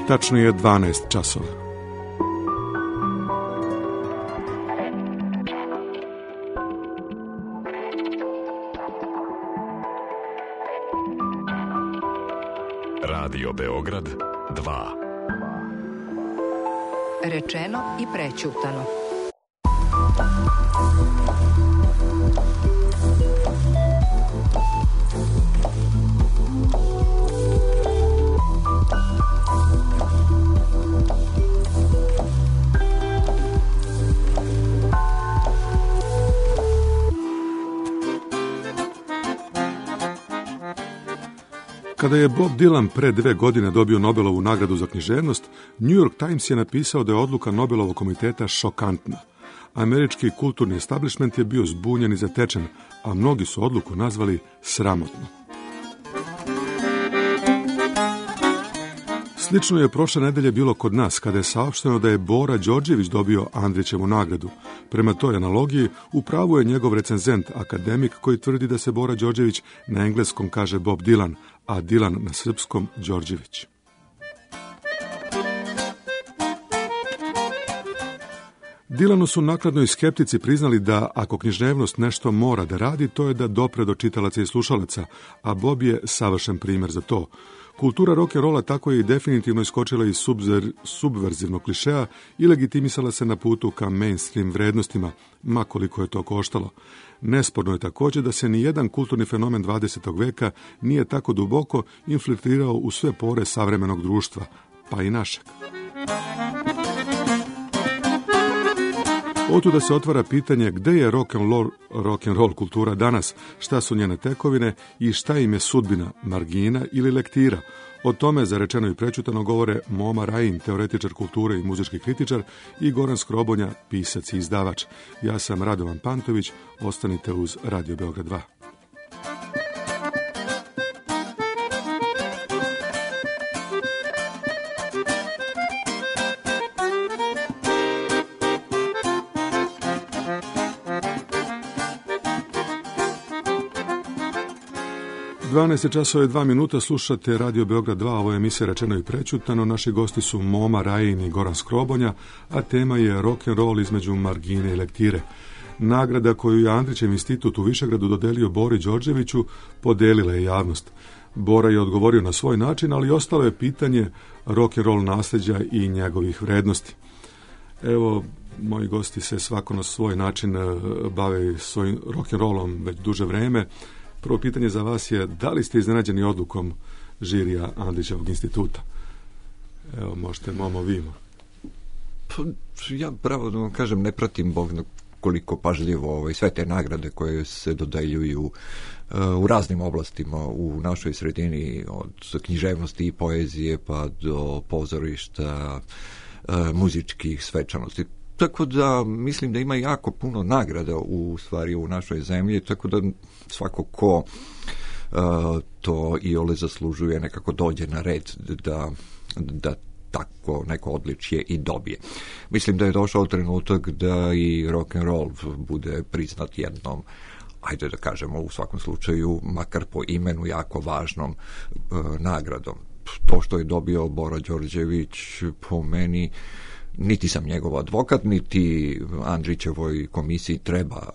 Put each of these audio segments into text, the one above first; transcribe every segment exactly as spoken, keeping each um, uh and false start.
Tačno je dvanaest časova. Radio Beograd dva. Rečeno i prećutano. Kada je Bob Dylan pre dve godine dobio Nobelovu nagradu za književnost, New York Times je napisao da je odluka Nobelovog komiteta šokantna. Američki kulturni establishment je bio zbunjen i zatečen, a mnogi su odluku nazvali sramotno. Slično je prošle nedelje bilo kod nas, kada je saopšteno da je Bora Đorđević dobio Andrićevu nagradu. Prema toj analogiji, u pravu je njegov recenzent, akademik, koji tvrdi da se Bora Đorđević na engleskom kaže Bob Dylan, a Dylan na srpskom Đorđević. Dylanu su nakladno i skeptici priznali da ako književnost nešto mora da radi, to je da dopre do čitalaca i slušalaca, a Bob je savršen primjer za to. Kultura rock'n'rolla tako je i definitivno iskočila iz subzer, subverzivnog klišeja i legitimisala se na putu ka mainstream vrednostima, ma koliko je to koštalo. Nesporno je također da se nijedan kulturni fenomen dvadesetog veka nije tako duboko infiltrirao u sve pore savremenog društva, pa i našeg. Otuda se otvara pitanje gde je rock'n'roll, rock'n'roll kultura danas, šta su njene tekovine i šta im je sudbina, margina ili lektira. O tome za rečeno i prećutano govore Moma Rajin, teoretičar kulture i muzički kritičar, i Goran Skrobonja, pisac i izdavač. Ja sam Radovan Pantović, ostanite uz Radio Beograd dva. dvanaest časova i dva minuta, slušate Radio Beograd dva, ovo je emisija Rečeno i prećutano. Naši gosti su Moma Rajin i Goran Skrobonja, a tema je rock'n'roll između margine i lektire. Nagrada koju je Andrićev institut u Višegradu dodelio Bori Đorđeviću podelila je javnost. Bora je odgovorio na svoj način, ali ostalo je pitanje rock'n'roll nasljeđa i njegovih vrednosti. Evo, moji gosti se svako na svoj način bave svojim rock'n'rollom već duže vreme. Prvo pitanje za vas je, da li ste iznenađeni odlukom žirija Andrićevog instituta? Evo, možete Momo Vimo. Pa, ja pravo da vam kažem, ne pratim Bog koliko pažljivo ovaj, sve te nagrade koje se dodeljuju uh, u raznim oblastima u našoj sredini, od književnosti i poezije pa do pozorišta, uh, muzičkih svečanosti. Tako da mislim da ima jako puno nagrada u stvari u našoj zemlji, tako da svako ko uh, to i ole zaslužuje nekako dođe na red da, da tako neko odličje i dobije. Mislim da je došao trenutak da i rock'n'roll bude priznat jednom, ajde da kažemo u svakom slučaju, makar po imenu jako važnom uh, nagradom. To što je dobio Bora Đorđević po meni, niti sam njegov advokat, niti Andrićevoj komisiji treba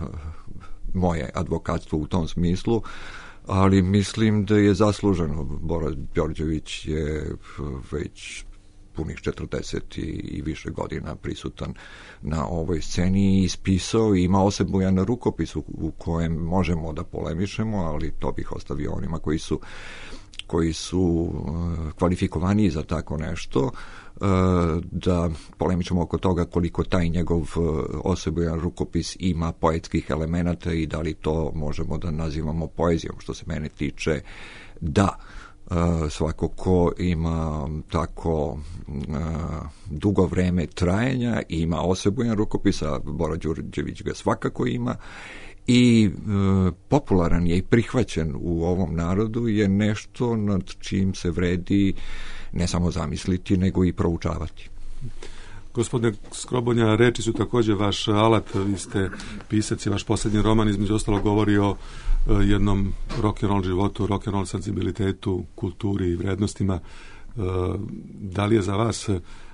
moje advokatstvo u tom smislu, ali mislim da je zasluženo. Bora Đorđević je već punih četrdeset i više godina prisutan na ovoj sceni i ispisao i ima osebujan rukopis u, u kojem možemo da polemišemo, ali to bih ostavio onima koji su koji su uh, kvalifikovaniji za tako nešto, uh, da polemičemo oko toga koliko taj njegov uh, osebujan rukopis ima poetskih elemenata i da li to možemo da nazivamo poezijom. Što se mene tiče, da. Uh, svako ko ima tako uh, dugo vreme trajanja i ima osebujan rukopis, a Bora Đorđević ga svakako ima, i e, popularan je i prihvaćen u ovom narodu, je nešto nad čim se vredi ne samo zamisliti, nego i proučavati. Gospodine Skrobonja, reči su također vaš alat, vi ste pisac i vaš posljednji roman između ostalo govori o e, jednom rock'n'roll životu, rock'n'roll senzibilitetu, kulturi i vrednostima. Da li je za vas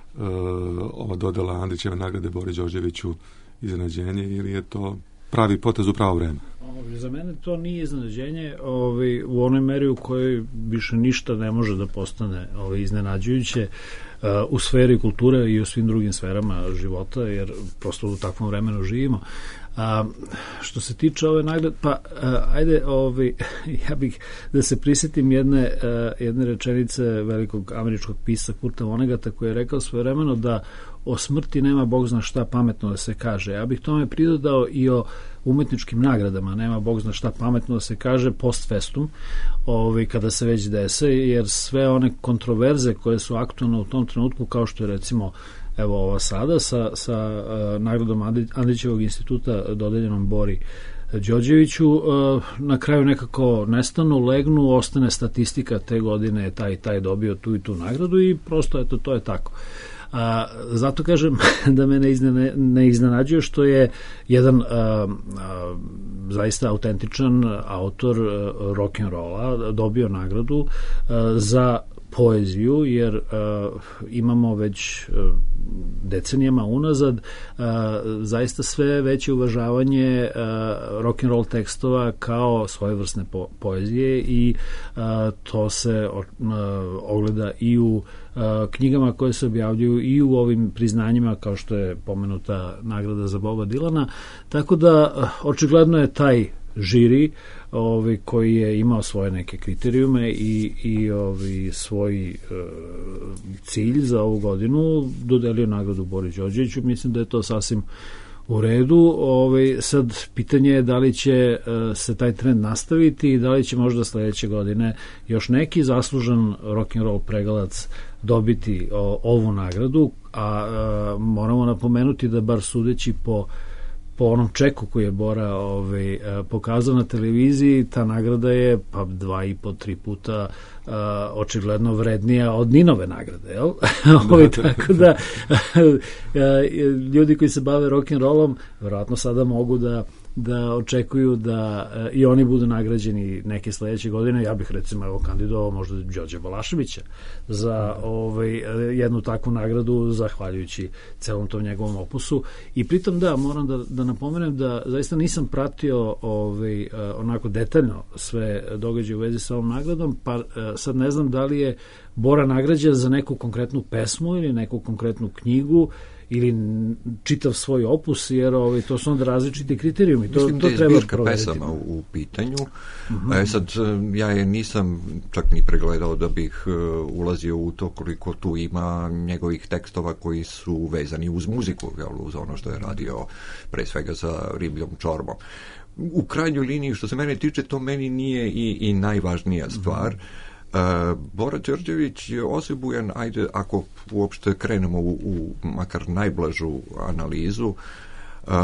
ova dodela Andrićeve nagrade Bori Đorđeviću iznenađenje ili je to pravi potez u pravo vreme? Za mene to nije iznenađenje ovaj, u onoj meri u kojoj više ništa ne može da postane ovaj, iznenađujuće uh, u sferi kulture i u svim drugim sferama života, jer prosto u takvom vremenu živimo. A, što se tiče ove nagrade, pa a, ajde, ovaj, ja bih da se prisjetim jedne, a, jedne rečenice velikog američkog pisca Kurta Vonnegata koji je rekao svojevremeno da o smrti nema Bog zna šta pametno da se kaže. Ja bih tome pridodao i o umetničkim nagradama, nema Bog zna šta pametno da se kaže post festum, ovaj, kada se već dese, jer sve one kontroverze koje su aktualne u tom trenutku, kao što je recimo evo ova sada sa, sa uh, nagradom Andrićevog instituta dodeljenom Bori Đorđeviću, uh, na kraju nekako nestanu, legnu, ostane statistika te godine je taj taj dobio tu i tu nagradu i prosto eto to je tako. A, zato kažem da me ne, iznene, ne iznenađuje što je jedan a, a, zaista autentičan autor rock'n'rolla dobio nagradu a, za poeziju, jer uh, imamo već uh, decenijama unazad uh, zaista sve veće uvažavanje uh, rock'n'roll tekstova kao svojevrsne po poezije i uh, to se uh, ogleda i u uh, knjigama koje se objavljuju i u ovim priznanjima kao što je pomenuta nagrada za Boba Dilana, tako da uh, očigledno je taj žiri Ovi, koji je imao svoje neke kriterijume i, i ovi, svoj e, cilj za ovu godinu dodelio nagradu Bori Đorđeviću. Mislim da je to sasvim u redu. Ovi, sad pitanje je da li će e, se taj trend nastaviti i da li će možda sledeće godine još neki zaslužan rock'n'roll pregalac dobiti o, ovu nagradu, a, a moramo napomenuti da bar sudeći po po onom čeku koji je Bora ovaj, pokazao na televiziji, ta nagrada je pa dva i po, tri puta uh, očigledno vrednija od Ninove nagrade, jel? ovaj, tako da ljudi koji se bave rock'n'rollom verovatno sada mogu da da očekuju da uh, i oni budu nagrađeni neke sledeće godine. Ja bih recimo evo kandidovao možda Đorđe Balaševića za ovaj, jednu takvu nagradu zahvaljujući celom tom njegovom opusu. I pritom da, moram da, da napomenem da zaista nisam pratio ovaj, uh, onako detaljno sve događaje u vezi sa ovom nagradom, pa uh, sad ne znam da li je Bora nagrađen za neku konkretnu pesmu ili neku konkretnu knjigu ili čitav svoj opus, jer ovaj, to su onda različiti kriterijumi. To, Mislim to da je treba zbirka proveriti. pesama u, u pitanju. Uh-huh. E, sad, ja je nisam čak ni pregledao da bih uh, ulazio u to koliko tu ima njegovih tekstova koji su vezani uz muziku, jel, uz ono što je radio pre svega sa Ribljom čorbom. U krajnjoj liniji, što se mene tiče, to meni nije i, i najvažnija stvar. Uh-huh. Uh, Bora Đorđević je osebujan, ajde, ako uopšte krenemo u, u makar najblažu analizu, uh,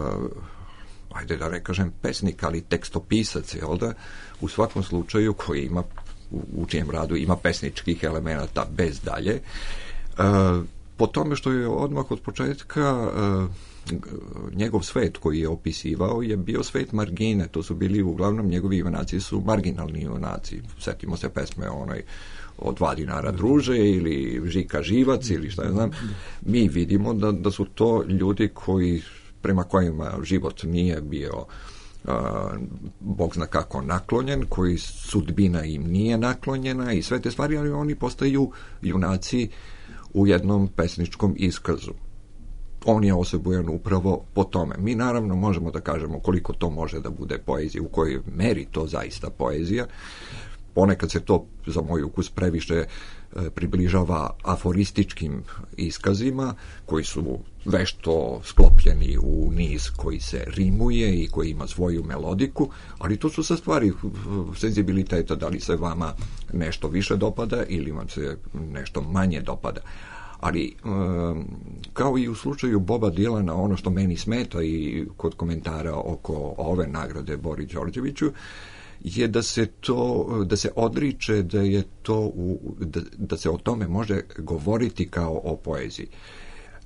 ajde da ne kažem pesnik, ali tekstopisac, jel da, u svakom slučaju koji ima, u, u čijem radu ima pesničkih elemenata bez dalje. Uh, po tome što je odmah od početka uh, njegov svet koji je opisivao je bio svet margine, to su bili uglavnom njegovi junaci su marginalni junaci. Setimo se pesme onoj od dva dinara druže ili Žika živac ili šta ja znam. Mi vidimo da, da su to ljudi koji prema kojima život nije bio uh, Bog zna kako naklonjen, koji sudbina im nije naklonjena i sve te stvari, ali oni postaju junaci u jednom pesničkom iskazu. On je osebujan upravo po tome. Mi naravno možemo da kažemo koliko to može da bude poezija, u kojoj meri to zaista poezija. Ponekad se to za moj ukus previše e, približava aforističkim iskazima koji su vešto sklopljeni u niz koji se rimuje i koji ima svoju melodiku, ali to su sa stvari senzibiliteta, da li se vama nešto više dopada ili vam se nešto manje dopada. Ali, kao i u slučaju Boba Dilana, ono što meni smeta i kod komentara oko ove nagrade Bori Đorđeviću, je da se to, da se odriče da je to, u, da, da se o tome može govoriti kao o poeziji.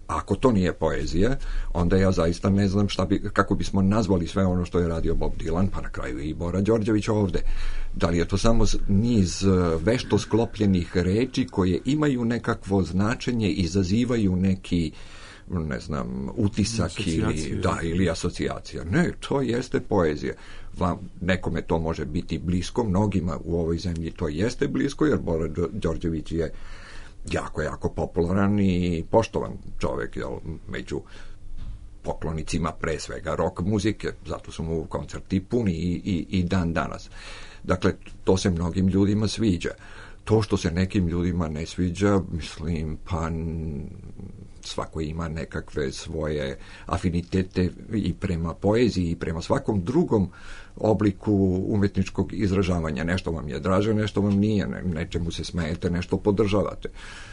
Ako to nije poezija, onda ja zaista ne znam šta bi, kako bismo nazvali sve ono što je radio Bob Dylan, pa na kraju i Bora Đorđević ovde. Da li je to samo niz vešto sklopljenih reči koje imaju nekakvo značenje, izazivaju neki, ne znam, utisak ili, da, ili asocijacija. Ne, to jeste poezija. Vam, nekome to može biti blisko, mnogima u ovoj zemlji to jeste blisko, jer Bora Đorđević je jako, jako popularan i poštovan čovek, jel, među poklonicima pre svega rock muzike, zato su mu koncerti puni i, i, i dan danas. Dakle, to se mnogim ljudima sviđa. To što se nekim ljudima ne sviđa, mislim, pa svako ima nekakve svoje afinitete i prema poeziji i prema svakom drugom obliku umetničkog izražavanja. Nešto vam je draže, nešto vam nije, ne, nečemu se smejete, nešto podržavate.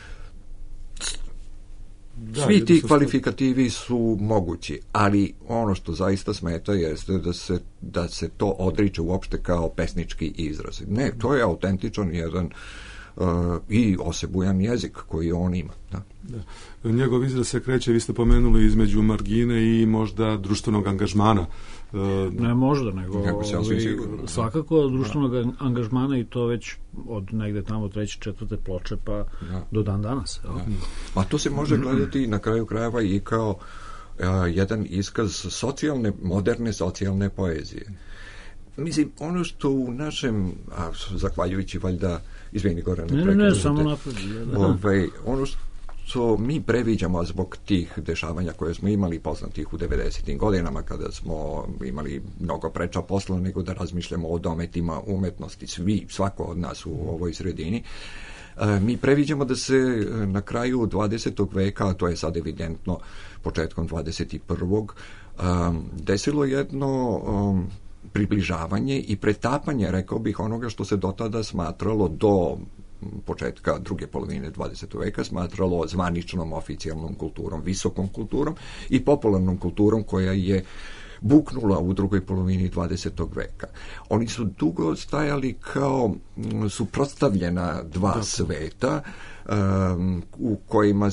Da, Svi ti kvalifikativii su mogući, ali ono što zaista smeta jeste da se, da se to odriče uopšte kao pesnički izraz. Ne, to je autentičan jedan uh, i osebujan jezik koji on ima. Da. Da. Njegov izraz se kreće, vi ste pomenuli, između margine i možda društvenog angažmana. Ne možda, nego ovi, svakako društvenog angažmana, i to već od negde tamo treće, četvrte ploče pa da. do dan danas. Da. Ma to se može gledati na kraju krajeva i kao a, jedan iskaz socijalne, moderne socijalne poezije. Mislim, ono što u našem, a, zahvaljujući valjda, izvini Goran, ne, ne, ne, samo napred. Ovaj, ono što što mi previđamo zbog tih dešavanja koje smo imali poznatih u devedesetim godinama, kada smo imali mnogo preča posla nego da razmišljamo o dometima umetnosti, svi, svako od nas u ovoj sredini. E, mi previđamo da se na kraju dvadesetog veka, a to je sad evidentno početkom dvadeset prvog Um, desilo jedno um, približavanje i pretapanje, rekao bih, onoga što se do tada smatralo do početka druge polovine dvadesetog veka smatralo zvaničnom, oficijalnom kulturom, visokom kulturom i popularnom kulturom koja je buknula u drugoj polovini dvadesetog veka. Oni su dugo stajali kao suprotstavljena dva Dobre. sveta um, u kojima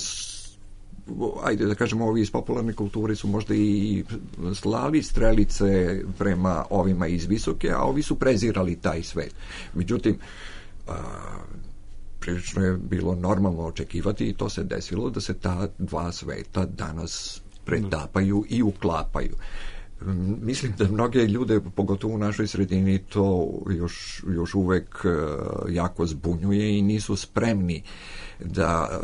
ajde da kažemo, ovi iz popularne kulture su možda i slali strelice prema ovima iz visoke, a ovi su prezirali taj svet. Međutim, uh, prilično je bilo normalno očekivati i to se desilo da se ta dva sveta danas pretapaju i uklapaju. Mislim da mnoge ljude, pogotovo u našoj sredini, to još, još uvek jako zbunjuje i nisu spremni da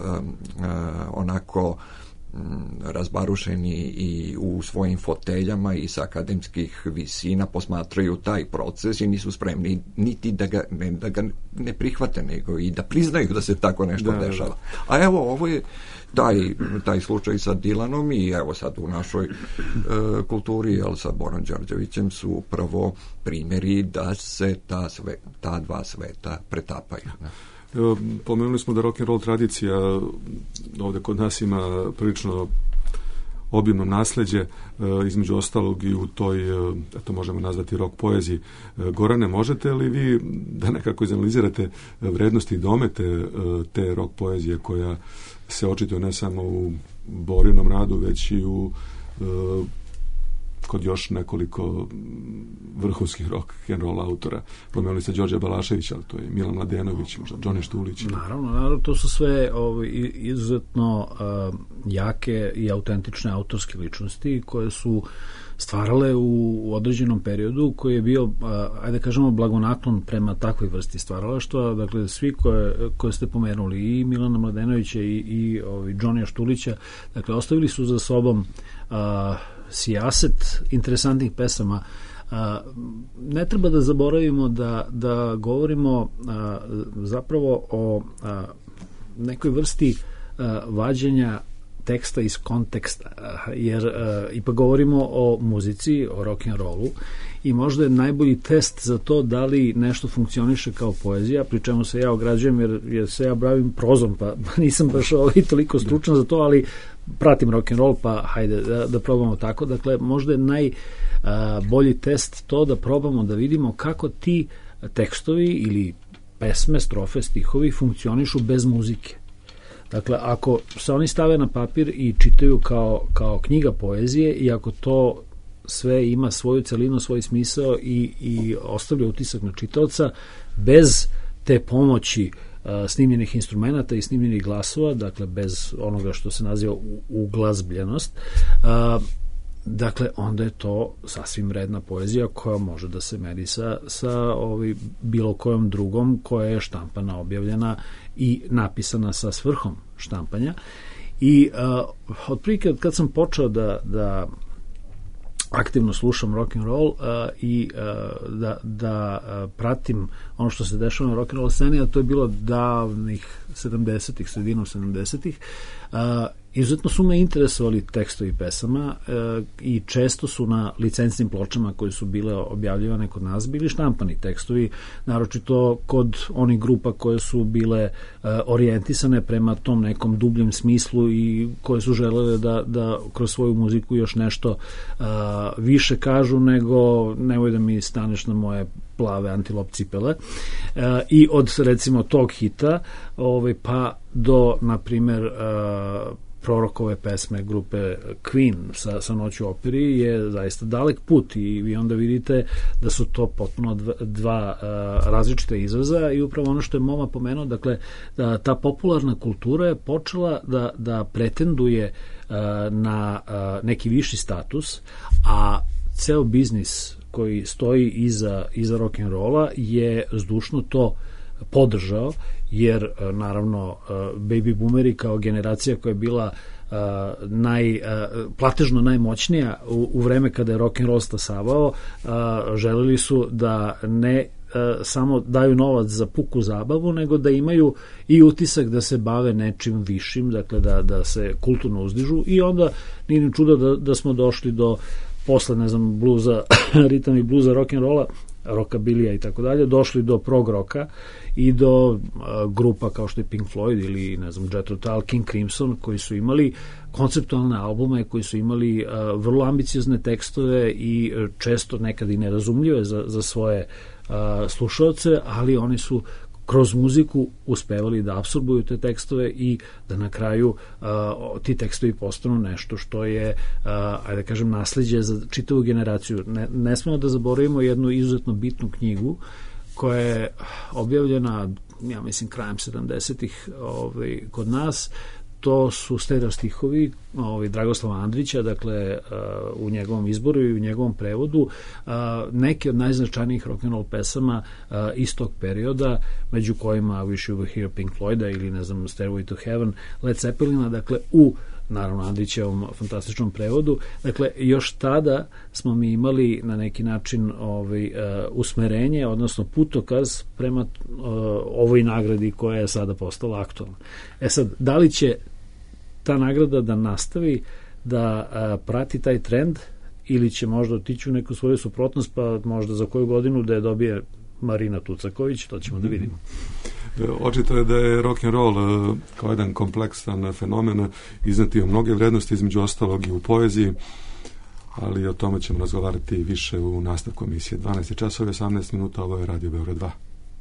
onako razbarušeni i u svojim foteljama i sa akademskih visina posmatraju taj proces i nisu spremni niti da ga ne, da ga ne prihvate, nego i da priznaju da se tako nešto da, dešava. Da. A evo, ovo je taj, taj slučaj sa Dylanom i evo sad u našoj uh, kulturi, jel, sa Borom Đorđevićem su upravo primjeri da se ta, sve, ta dva sveta pretapaju. Da. Evo, pomenuli smo da rock and roll tradicija ovde kod nas ima prilično obimno nasleđe, između ostalog i u toj, to možemo nazvati rock poeziji. Gorane, možete li vi da nekako izanalizirate vrednosti i domete te rock poezije koja se očituje ne samo u Borinom radu, već i u kod još nekoliko vrhunskih rock and roll autora. Pomenuli ste Đorđa Balaševića, ali to je Milan Mladenović, možda Džoni Štulić. Naravno, naravno, to su sve ovi, izuzetno uh, jake i autentične autorske ličnosti koje su stvarale u, u određenom periodu koji je bio, uh, ajde kažemo, blagonaklon prema takvoj vrsti stvaralaštva. Dakle, svi koje, koje ste pomenuli, i Milana Mladenovića i, i ovi, Džonija Štulića, dakle, ostavili su za sobom uh, sijaset interesantnih pesama. A, ne treba da zaboravimo da, da govorimo a, zapravo o a, nekoj vrsti a, vađenja teksta iz konteksta, a, jer a, ipak govorimo o muzici, o rock and rollu, i možda je najbolji test za to da li nešto funkcioniše kao poezija, pri čemu se ja ograđujem jer, jer se ja bavim prozom, pa nisam baš ovaj toliko stručan za to, ali pratim rock and roll, pa hajde da, da probamo tako. Dakle, možda je najbolji test to da probamo da vidimo kako ti tekstovi ili pesme, strofe, stihovi funkcionišu bez muzike. Dakle, ako se oni stave na papir i čitaju kao, kao knjiga poezije i ako to sve ima svoju celinu, svoj smisao i, i ostavlja utisak na čitaoca bez te pomoći uh, snimljenih instrumenta i snimljenih glasova, dakle bez onoga što se naziva uglazbljenost, uh, dakle onda je to sasvim redna poezija koja može da se meri sa, sa ovaj, bilo kojom drugom koja je štampana, objavljena i napisana sa svrhom štampanja. I uh, otprilike kad sam počeo da, da aktivno slušam rock and roll uh, i uh, da, da uh, pratim ono što se dešava na rock and roll sceni, a to je bilo davnih sedamdesetih, sredinom sedamdesetih, uh, izuzetno su me interesovali tekstovi pesama uh, i često su na licencnim pločama koje su bile objavljivane kod nas bili štampani tekstovi, naročito kod onih grupa koje su bile uh, orijentisane prema tom nekom dubljem smislu i koje su želele da, da kroz svoju muziku još nešto uh, više kažu nego nemoj da mi staneš na moje plave antilop cipele. Uh, i od recimo tog hita ovaj, pa do na primer uh, prorokove pesme grupe Queen sa, sa Noću u operi je zaista dalek put i vi onda vidite da su to potpuno dva, dva uh, različite izraza i upravo ono što je Moma pomenuo, dakle da ta popularna kultura je počela da, da pretenduje uh, na uh, neki viši status, a ceo biznis koji stoji iza, iza rock'n'rolla je zdušno to podržao, jer naravno baby boomeri kao generacija koja je bila uh, naj, uh, platežno najmoćnija u, u vreme kada je rock'n'roll stasavao, uh, želeli su da ne uh, samo daju novac za puku zabavu, nego da imaju i utisak da se bave nečim višim, dakle da, da se kulturno uzdižu i onda nije ni čudo da, da smo došli do posle, ne znam, bluza, ritam i bluza, rock'n'rolla, rockabilija i tako dalje, došli do prog roka i do uh, grupa kao što je Pink Floyd ili, ne znam, Jethro Tull, King Crimson, koji su imali konceptualne albume, koji su imali uh, vrlo ambiciozne tekstove i uh, često nekad i nerazumljive za, za svoje uh, slušaoce, ali oni su kroz muziku uspevali da apsorbuju te tekstove i da na kraju uh, ti tekstovi postanu nešto što je, uh, ajde da kažem, nasleđe za čitavu generaciju. Ne, ne smemo da zaboravimo jednu izuzetno bitnu knjigu koja je objavljena, ja mislim, krajem sedamdesetih ovaj, kod nas. To su Stedar stihovi ovaj, Dragoslava Andrića, dakle uh, u njegovom izboru i u njegovom prevodu, uh, neke od najznačajnijih rock'n'roll pesama uh, iz tog perioda, među kojima Wish You Were Here Pink Floyda ili, ne znam, Stairway to Heaven Led Zeppelina, dakle u naravno Andrićevom fantastičnom prevodu. Dakle, još tada smo mi imali na neki način ovaj, uh, usmerenje, odnosno putokaz prema uh, ovoj nagradi koja je sada postala aktualna. E sad, da li će ta nagrada da nastavi da a, prati taj trend ili će možda otići u neku svoju suprotnost, pa možda za koju godinu da je dobije Marina Tucaković, to ćemo da vidimo. Očito je da je rock'n'roll kao jedan kompleksan fenomen iznetio mnoge vrednosti, između ostalog i u poeziji, ali o tome ćemo razgovarati više u nastavku emisije. dvanaest časova i osamnaest minuta, ovo je Radio Beograd dva.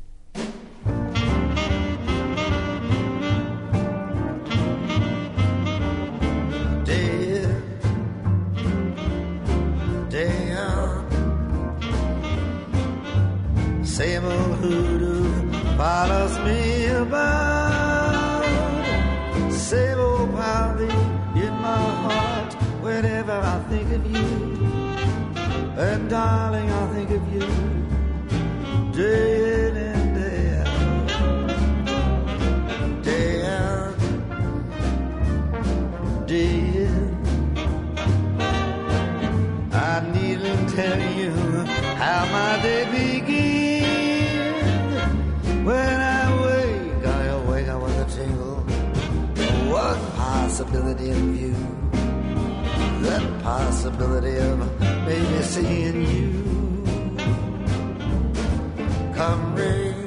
Same old hoodoo follows me about. Same old pounding in my heart whenever I think of you. And darling, I think of you day in and day out. Day out, day in. I needn't tell you how my day begins. When I wake, I awake I with a tingle. What possibility of view? That possibility of maybe seeing you. Come rain,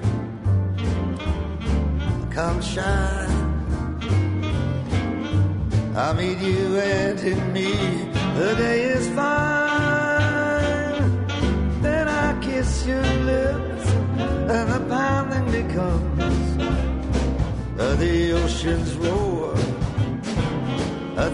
come shine, I'll meet you and to me the day is fine. Then I kiss your lips and the pounding becomes uh, the ocean's roar.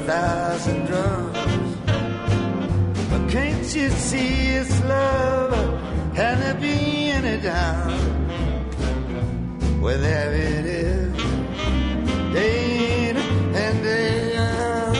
thousand drums. But can't you see it's love? Can there be any doubt? Well, there it is, day in and day out.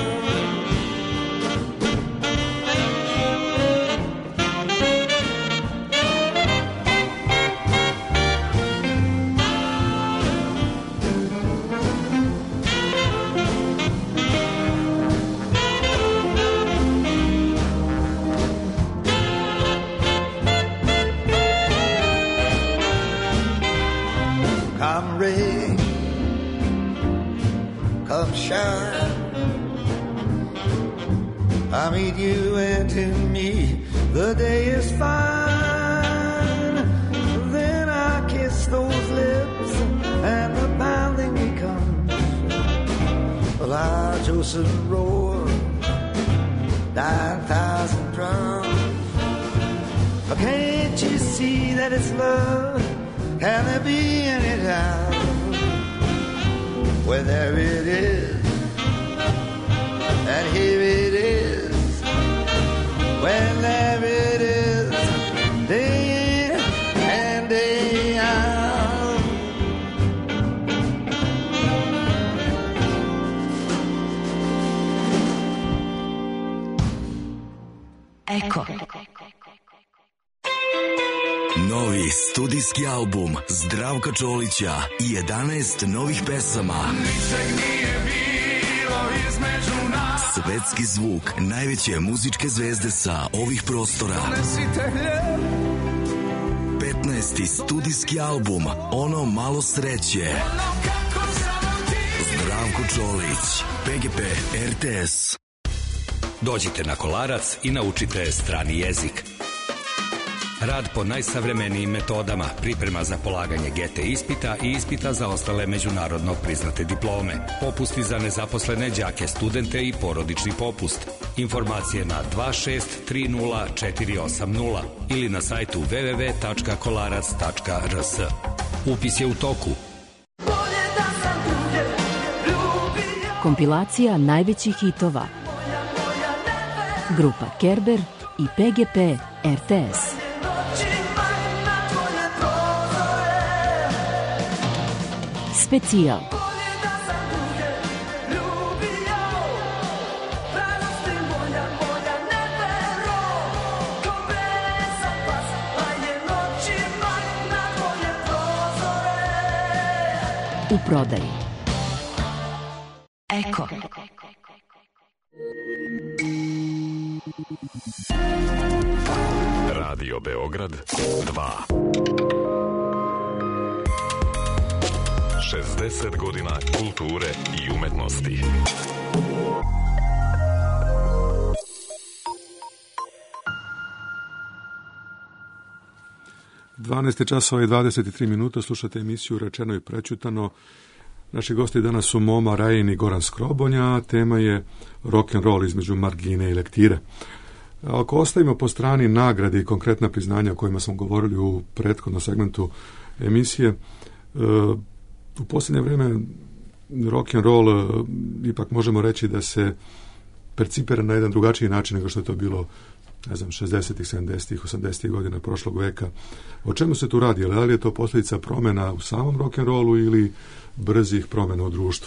Come rain, come shine, I meet you and to me the day is fine. Then I kiss those lips and the pounding becomes a large ocean roar, nine thousand drums. Can't you see that it's love? Can there be any doubt? Well, there it is, and here it is. Well, there it is, day in and day out. Eko. Novi studijski album Zdravka Čolića i jedanaest novih pesama. Ničeg nije bilo između nas. Svetski zvuk najveće muzičke zvezde sa ovih prostora. petnaesti studijski album Ono malo sreće. Zdravko Čolić, P G P R T S. Dođite na Kolarac i naučite strani jezik. Rad po najsavremenijim metodama, priprema za polaganje G T ispita i ispita za ostale međunarodno priznate diplome, popusti za nezaposlene đake, studente i porodični popust. Informacije na dva šest tri nula četiri osam nula ili na sajtu w w w tačka kolarac tačka r s. Upis je u toku. Kompilacija najvećih hitova. Grupa Kerber i P G P R T S. Specijal. U prodaji. Eko. Radio Beograd dva. šezdeset godina kulture i umetnosti. dvanaest časova i dvadeset tri minuta, slušate emisiju Rečeno i prećutano. Naši gosti danas su Moma Rajin i Goran Skrobonja, a tema je rock and roll između margine i lektire. Ako ostavimo po strani nagrade i konkretna priznanja o kojima smo govorili u prethodnom segmentu emisije, u posljednje vrijeme rock and roll ipak možemo reći da se percipira na jedan drugačiji način nego što je to bilo, ne znam, šezdesetih, sedamdesetih, osamdesetih godina prošlog veka. O čemu se tu radi? Da li je to posljedica promjena u samom rock and rollu ili brzih promjena u društvu?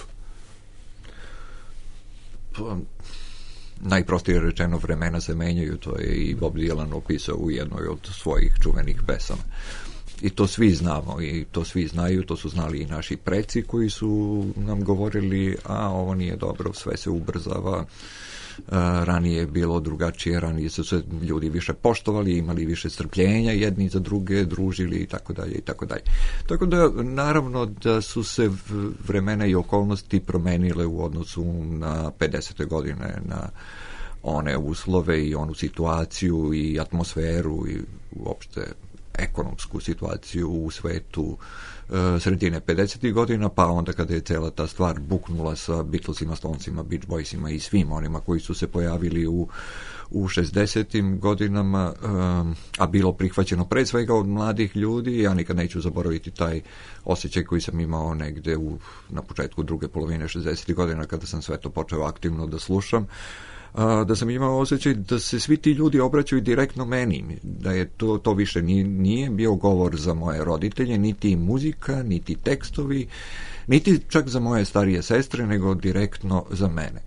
Pa, najprostije rečeno, vremena se menjaju, to je i Bob Dylan opisao u jednoj od svojih čuvenih pesama. I to svi znamo i to svi znaju, to su znali i naši preci koji su nam govorili, a ovo nije dobro, sve se ubrzava, ranije je bilo drugačije, ranije su se ljudi više poštovali, imali više strpljenja jedni za druge, družili i tako dalje i tako dalje. Tako da naravno da su se vremena i okolnosti promenile u odnosu na pedesete godine, na one uslove i onu situaciju i atmosferu i uopšte ekonomsku situaciju u svetu sredine pedesetih godina, pa onda kada je cela ta stvar buknula sa Beatlesima, Stonesima, Beach Boysima i svim onima koji su se pojavili u, u šezdesetim godinama, um, a bilo prihvaćeno pre svega od mladih ljudi. Ja nikad neću zaboraviti taj osjećaj koji sam imao negde u, na početku druge polovine šezdesetih godina kada sam sve to počeo aktivno da slušam, da sam imao osjećaj da se svi ti ljudi obraćaju direktno meni, da je to, to više nije, nije bio govor za moje roditelje, niti muzika, niti tekstovi, niti čak za moje starije sestre, nego direktno za mene.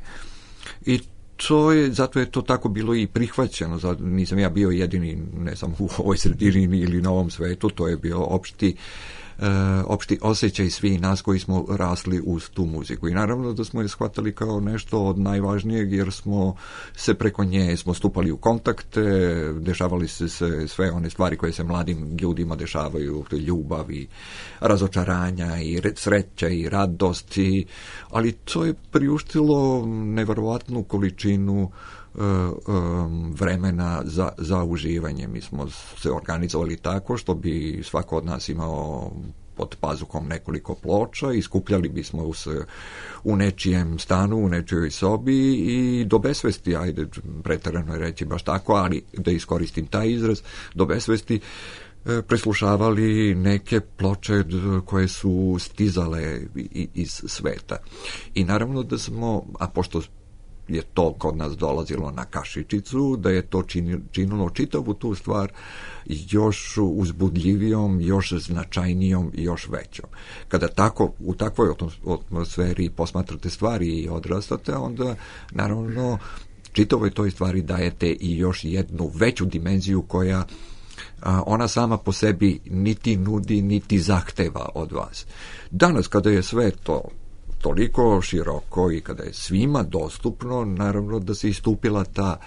I to je, zato je to tako bilo i prihvaćeno, zato nisam ja bio jedini, ne samo u ovoj sredini ili na ovom svetu, to je bio opšti Uh, opšti osjećaj svi nas koji smo rasli uz tu muziku. I naravno da smo je shvatali kao nešto od najvažnijeg, jer smo se preko nje smo stupali u kontakte, dešavali se, se sve one stvari koje se mladim ljudima dešavaju, ljubav i razočaranja i sreća i radosti, ali to je priuštilo neverovatnu količinu Uh, um, vremena za, za uživanje. Mi smo se organizovali tako što bi svako od nas imao pod pazuhom nekoliko ploča i skupljali bismo se u nečijem stanu, u nečijoj sobi i do besvesti, ajde, preterano je reći baš tako, ali da iskoristim taj izraz, do besvesti preslušavali neke ploče koje su stizale iz sveta. I naravno da smo, a pošto je to kod nas dolazilo na kašičicu, da je to činilo čitavu tu stvar još uzbudljivijom, još značajnijom i još većom. Kada tako, u takvoj atmosferi posmatrate stvari i odrastate, onda naravno čitavoj toj stvari dajete i još jednu veću dimenziju koja a, ona sama po sebi niti nudi, niti zahteva od vas. Danas kada je sve to toliko široko i kada je svima dostupno, naravno da se istupila ta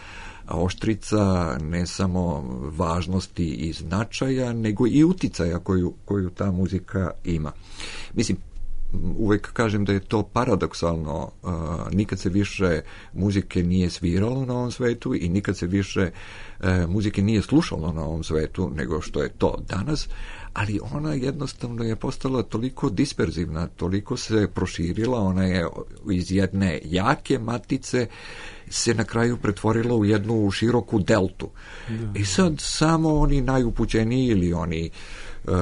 oštrica ne samo važnosti i značaja, nego i uticaja koju, koju ta muzika ima. Mislim, uvek kažem da je to paradoksalno, uh, nikad se više muzike nije sviralo na ovom svetu i nikad se više uh, muzike nije slušalo na ovom svetu nego što je to danas, ali ona jednostavno je postala toliko disperzivna, toliko se proširila, ona je iz jedne jake matice se na kraju pretvorila u jednu široku deltu. Da. I sad samo oni najupućeniji ili oni uh,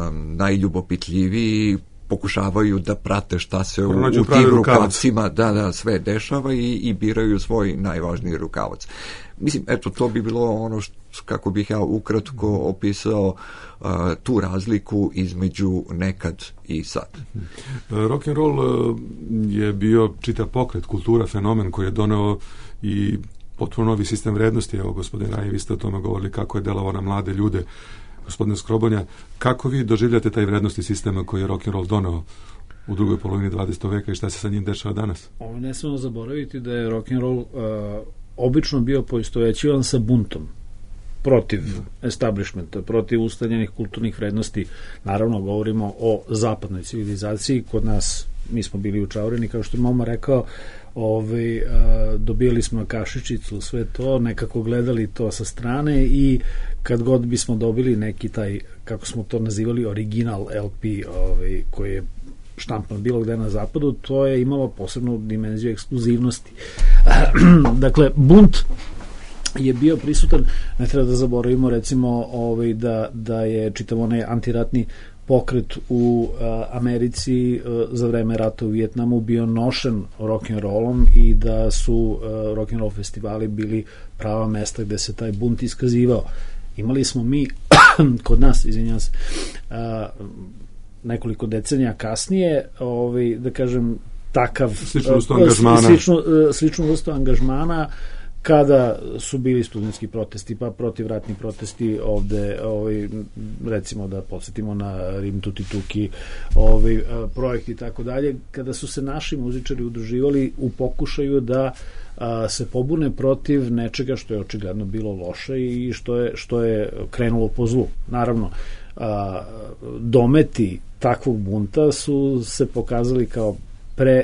najljubopitljiviji pokušavaju da prate šta se u, u tim rukavcima da, da, sve dešava i, i biraju svoj najvažniji rukavac. Mislim, eto, to bi bilo ono što, kako bih ja ukratko opisao uh, tu razliku između nekad i sad. Rock and roll uh, je bio čitav pokret, kultura, fenomen koji je doneo i potpuno novi sistem vrednosti. Evo, gospodin Raj, vi ste o tome govorili kako je delovao na mlade ljude. Gospodine Skrobonja, kako vi doživljate taj vrednosti sistema koji je rock and roll doneo u drugoj polovini dvadesetog veka i šta se sa njim dešava danas? Ovo ne smemo zaboraviti da je rock and roll uh, obično bio poistovećivan sa buntom protiv establishmenta, protiv ustaljenih kulturnih vrednosti. Naravno, govorimo o zapadnoj civilizaciji. Kod nas, mi smo bili učaureni, kao što je Moma rekao, ovaj, dobijali smo kašičicu, sve to, nekako gledali to sa strane i kad god bismo dobili neki taj, kako smo to nazivali, original L P, ovaj, koji je štampan bilo gde na zapadu, to je imalo posebnu dimenziju ekskluzivnosti. Dakle, bunt je bio prisutan, ne treba da zaboravimo recimo ovaj, da, da je čitav onaj antiratni pokret u a, Americi a, za vreme rata u Vijetnamu bio nošen rock'n'rollom i da su a, rock'n'roll festivali bili prava mesta gde se taj bunt iskazivao. Imali smo mi kod nas, izvinjam se, a, nekoliko decenija kasnije, ovaj, da kažem, takav sličnu vrstu angažmana, sličnu, sličnu vrstu angažmana kada su bili studentski protesti, pa protivratni protesti ovde, ovaj, recimo da podsjetimo na Rim Tuti Tuki, ovaj, projekt i tako dalje, kada su se naši muzičari udruživali u pokušaju da a, se pobune protiv nečega što je očigledno bilo loše i što je, što je krenulo po zlu. Naravno, a, dometi takvog bunta su se pokazali kao pre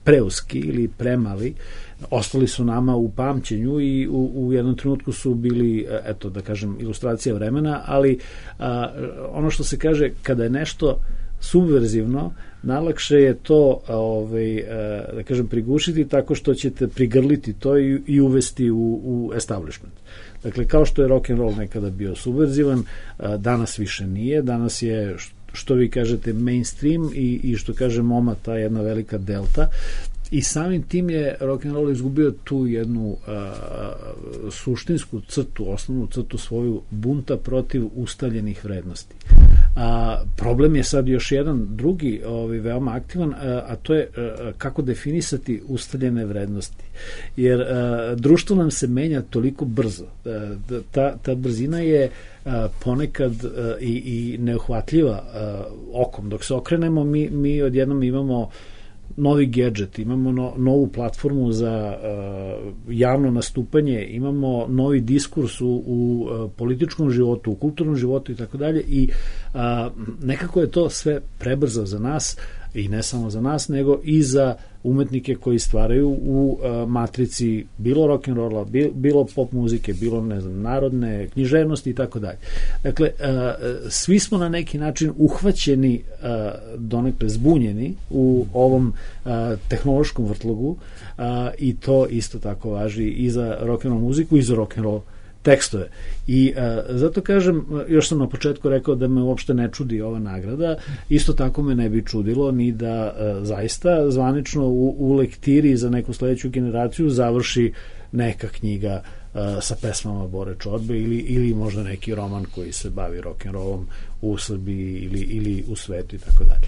preuski ili premali, ostali su nama u pamćenju i u, u jednom trenutku su bili, eto da kažem, ilustracija vremena, ali a, ono što se kaže, kada je nešto subverzivno, najlakše je to ovaj, da kažem prigušiti tako što ćete prigrliti to i, i uvesti u, u establishment. Dakle, kao što je rock and roll nekada bio subverzivan, danas više nije, danas je, što vi kažete, mainstream i, i što kaže Moma, ta jedna velika delta. I samim tim je rock and roll izgubio tu jednu a, suštinsku crtu, osnovnu crtu svoju bunta protiv ustaljenih vrednosti. A, problem je sad još jedan drugi ovaj, veoma aktivan, a, a to je a, kako definisati ustaljene vrednosti. Jer a, društvo nam se menja toliko brzo. A, ta, ta brzina je a, ponekad a, i, i neuhvatljiva a, okom. Dok se okrenemo, mi, mi odjednom imamo novi gadget, imamo no, novu platformu za uh, javno nastupanje, imamo novi diskurs u, u uh, političkom životu, u kulturnom životu i tako dalje i uh, nekako je to sve prebrzo za nas i ne samo za nas, nego i za umetnike koji stvaraju u uh, matrici bilo rock'n'rolla, bilo, bilo pop muzike, bilo, ne znam, narodne književnosti i tako dalje. Dakle, uh, svi smo na neki način uhvaćeni, uh, donekle zbunjeni u ovom uh, tehnološkom vrtlogu uh, i to isto tako važi i za rock'n'roll muziku i za rock'n'roll tekstove. I uh, zato kažem, još sam na početku rekao da me uopšte ne čudi ova nagrada, isto tako me ne bi čudilo ni da uh, zaista zvanično u, u lektiri za neku sledeću generaciju završi neka knjiga uh, sa pesmama Bore Čorbe ili, ili možda neki roman koji se bavi rock'n'rollom u Srbiji ili, ili u svetu i tako dalje.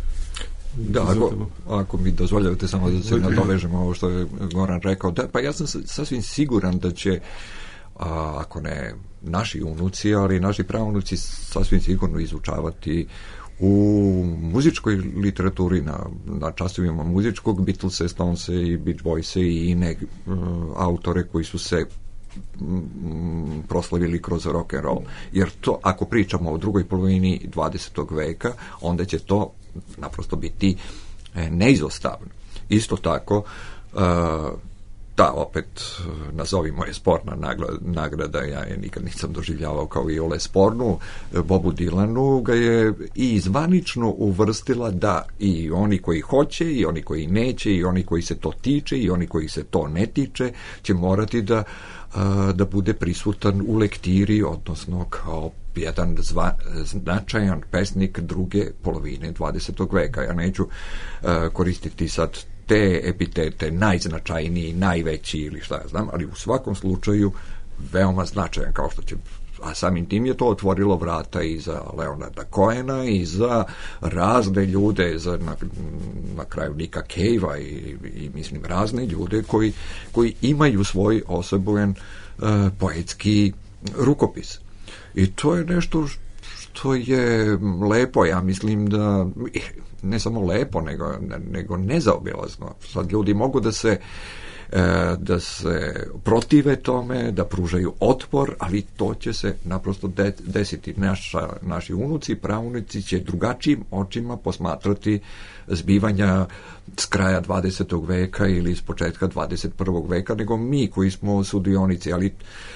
Da, ako, ako mi dozvoljavate samo da se nadovežemo ovo što je Goran rekao, da, pa ja sam sasvim siguran da će a, ako ne naši unuci, ali naši praunuci sasvim sigurno izučavati u muzičkoj literaturi na, na časovima muzičkog Beatlese, Stonese i Beach Boyse i ine uh, autore koji su se mm, proslavili kroz rock and roll. Jer to, ako pričamo o drugoj polovini dvadesetog veka, onda će to naprosto biti e, neizostavno. Isto tako, uh, ta opet, nazovimo je sporna nagrada, ja je nikad nisam doživljavao kao i ole spornu, Bobu Dylanu ga je i zvanično uvrstila da i oni koji hoće, i oni koji neće, i oni koji se to tiče, i oni koji se to ne tiče, će morati da, da bude prisutan u lektiri, odnosno kao jedan zva, značajan pesnik druge polovine dvadesetog veka. Ja neću koristiti sad te epitete, najznačajniji, najveći ili šta ja znam, ali u svakom slučaju veoma značajan, kao što će, a samim tim je to otvorilo vrata i za Leonarda Cohena i za razne ljude, za na, na kraju Nicka Cave-a i, i mislim razne ljude koji, koji imaju svoj osobujen uh, poetski rukopis. I to je nešto što je lepo, ja mislim da ne samo lepo, nego, nego nezaobilazno. Sad ljudi mogu da se da se protive tome, da pružaju otpor, ali to će se naprosto de, desiti. Naša, naši unuci, praunici će drugačijim očima posmatrati zbivanja s kraja dvadesetog veka ili s početka dvadeset prvog veka, nego mi koji smo sudionici, ali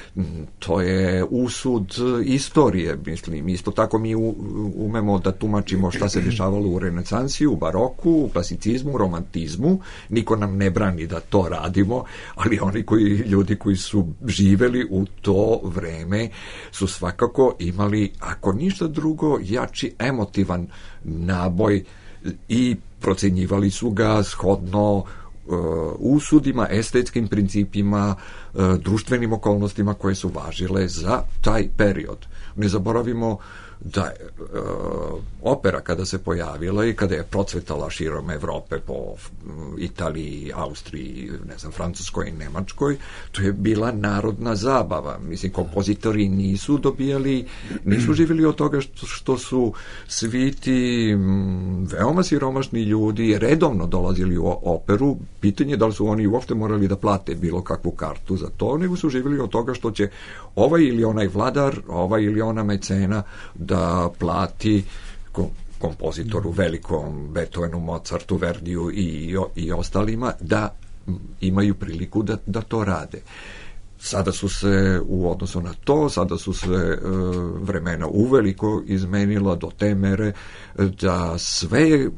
to je usud istorije, mislim. Isto tako mi u, umemo da tumačimo šta se dešavalo u renesansi, u baroku, u klasicizmu, u romantizmu. Niko nam ne brani da to radimo, ali oni koji, ljudi koji su živeli u to vreme su svakako imali, ako ništa drugo, jači emotivan naboj i procenjivali su ga shodno uh, usudima, estetskim principima, uh, društvenim okolnostima koje su važile za taj period. Ne zaboravimo da je uh, opera kada se pojavila i kada je procvetala širom Evrope po Italiji, Austriji, ne znam, Francuskoj i Nemačkoj, to je bila narodna zabava. Mislim, kompozitori nisu dobijali, nisu živjeli od toga što, što su svi ti m, veoma siromašni ljudi redovno dolazili u operu. Pitanje je da li su oni uopšte morali da plate bilo kakvu kartu za to, nego su živjeli od toga što će ovaj ili onaj vladar, ovaj ili ona mecena da plati kompozitoru velikom, Beethovenu, Mozartu, Verdiju i, i ostalima, da imaju priliku da, da to rade. Sada su se u odnosu na to, sada su se e, vremena uveliko izmenila do te mere da sve e,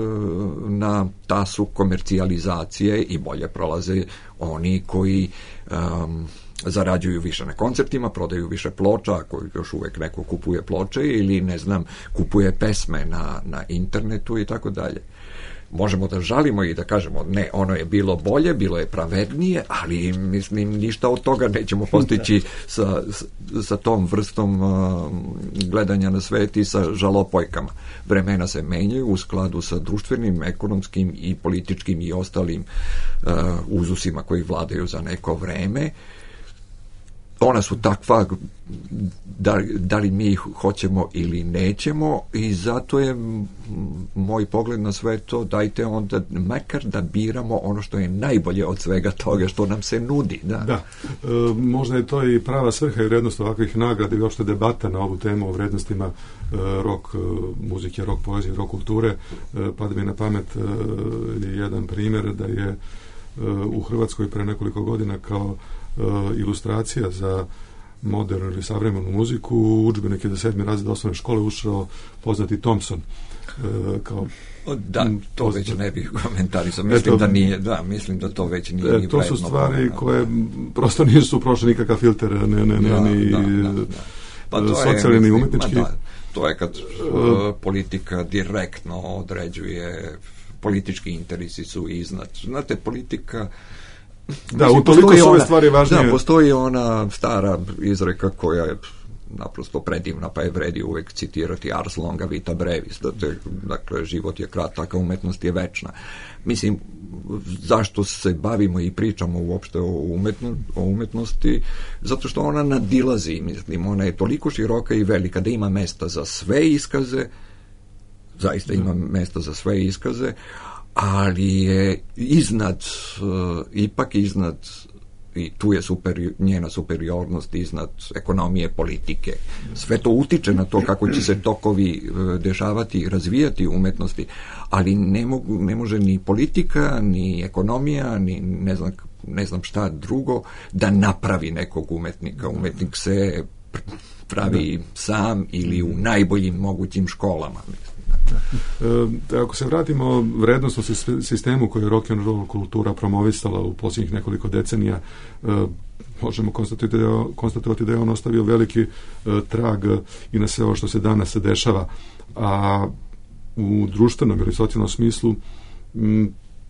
na tasu komercijalizacije i bolje prolaze oni koji e, zarađuju više na koncertima, prodaju više ploča, ako još uvek neko kupuje ploče ili, ne znam, kupuje pesme na, na internetu i tako dalje. Možemo da žalimo i da kažemo ne, ono je bilo bolje, bilo je pravednije, ali mislim ništa od toga nećemo postići sa, sa tom vrstom uh, gledanja na svet i sa žalopojkama. Vremena se menjaju u skladu sa društvenim, ekonomskim i političkim i ostalim uh, uzusima koji vladaju za neko vreme. Ona su takva da, da li mi ih hoćemo ili nećemo i zato je moj pogled na sve to, dajte onda makar da biramo ono što je najbolje od svega toga što nam se nudi. Da, da. E, možda je to i prava svrha i vrednost ovakvih nagrada i uopšte debata na ovu temu o vrednostima e, rock e, muzike, rock poezije, rock kulture. E, pada mi na pamet e, jedan primjer da je e, u Hrvatskoj pre nekoliko godina kao Uh, ilustracija za modernu ili savremenu muziku u udžbenike za sedmi razred osnovne škole ušao poznati Thompson uh, kao da, to već ne bih komentarisao. Mislim da nije, da, mislim da to već nije ni to su stvari koje prosto nisu prošle nikakav filter, ne, ne, ne, da, ni da, da, da. Pa to socijalni, ni umetnički. Da, to je kad uh, politika direktno određuje, politički interesi su iznad. Znate, politika da, mislim, utoliko su ove stvari važnije. Da, postoji ona stara izreka koja je naprosto predivna, pa je vredi uvek citirati ars longa vita brevis, dakle, život je kratak, a umetnost je večna. Mislim, zašto se bavimo i pričamo uopšte o, umetno, o umetnosti? Zato što ona nadilazi, mislim, ona je toliko široka i velika da ima mesta za sve iskaze, zaista ima mesta za sve iskaze, ali je iznad, uh, ipak iznad, i tu je superi, njena superiornost iznad ekonomije, politike. Sve to utiče na to kako će se tokovi uh, dešavati i razvijati umetnosti, ali ne, mogu, ne može ni politika, ni ekonomija, ni ne znam, ne znam šta drugo da napravi nekog umetnika. Umetnik se pravi sam ili u najboljim mogućim školama, mislim. E, ako se vratimo vrednostnom sistemu koji je rock and roll kultura promovisala u posljednjih nekoliko decenija, e, možemo konstatovati da, je, konstatovati da je on ostavio veliki e, trag i na sve ovo što se danas dešava, a u društvenom ili socijalnom smislu m,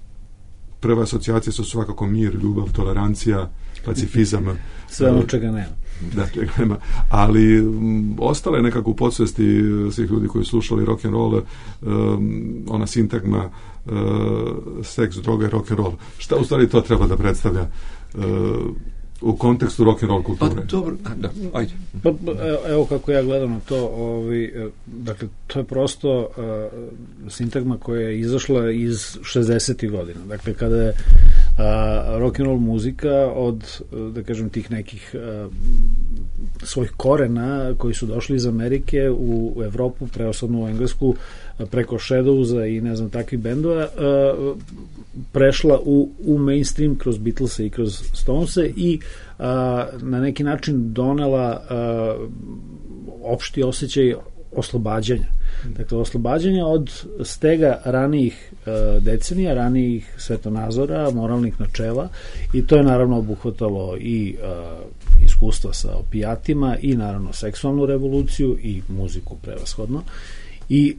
prve asocijacije su svakako mir, ljubav, tolerancija, pacifizam. Sve ono čega nema. Da, čega nema. Ali m, ostala je nekako u podsvesti svih ljudi koji su slušali rock and roll, um, ona sintagma uh, seks, droga i rock and roll. Šta u stvari to treba da predstavlja uh, u kontekstu rock and roll kulture? Pa dobro, da, ajde. Pa, evo kako ja gledam na to, ovi, dakle, to je prosto uh, sintagma koja je izašla iz šezdesetih godina. Dakle, kada je uh, rock and roll muzika od, da kažem, tih nekih uh, svojih korena koji su došli iz Amerike u, u Evropu, preoslovno u Englesku, preko Shadowsa i ne znam takvih bendova, uh, prešla u, u mainstream kroz Beatlese i kroz Stonese i uh, na neki način donela uh, opšti osjećaj oslobađanja. Dakle, oslobađanja od stega ranijih uh, decenija, ranijih svetonazora, moralnih načela, i to je naravno obuhvatalo i uh, iskustva sa opijatima i naravno seksualnu revoluciju i muziku prevashodno. I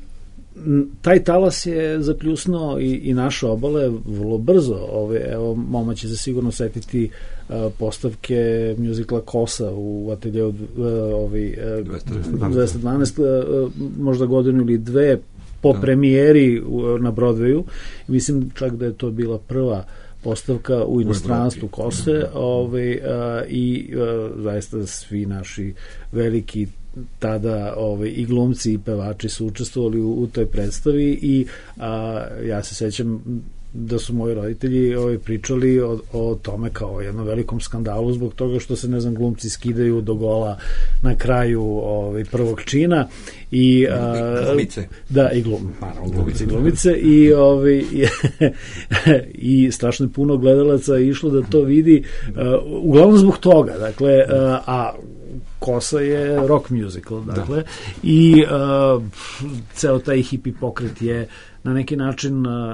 taj talas je zapljusnuo i, i naše obale vrlo brzo. Ove, evo, moma će se sigurno setiti uh, postavke muzikla Kosa u ateljeu uh, ovaj, uh, dvesta dvanaest, uh, možda godinu ili dve po da. premijeri uh, na Broadwayu. Mislim čak da je to bila prva postavka u inostranstvu Kose, ovaj, uh, i uh, zaista svi naši veliki tada ovaj, i glumci i pevači su učestvovali u, u toj predstavi i a, ja se sećam da su moji roditelji ovaj, pričali o, o tome kao jednom velikom skandalu zbog toga što se, ne znam, glumci skidaju do gola na kraju ovaj, prvog čina i glumice. Da, i glum, naravno, glumice i glumice i, ovaj, i, i strašno puno gledalaca je išlo da to vidi, uh, uglavnom zbog toga, dakle, uh, a Kosa je rock musical, dakle, da. I uh, ceo taj hippie pokret je na neki način uh,